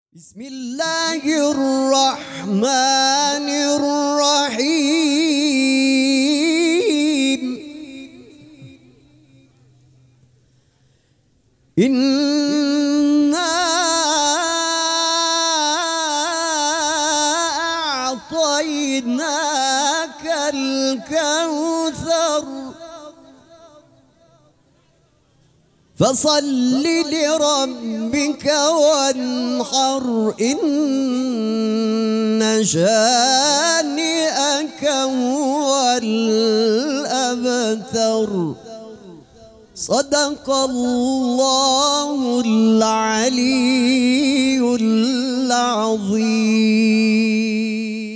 بسم الله الرحمن الرحيم. إنا أعطيناك الكوثر فصل لربك وانحر إن شانئك هو الأبتر. صدق الله العلي العظيم.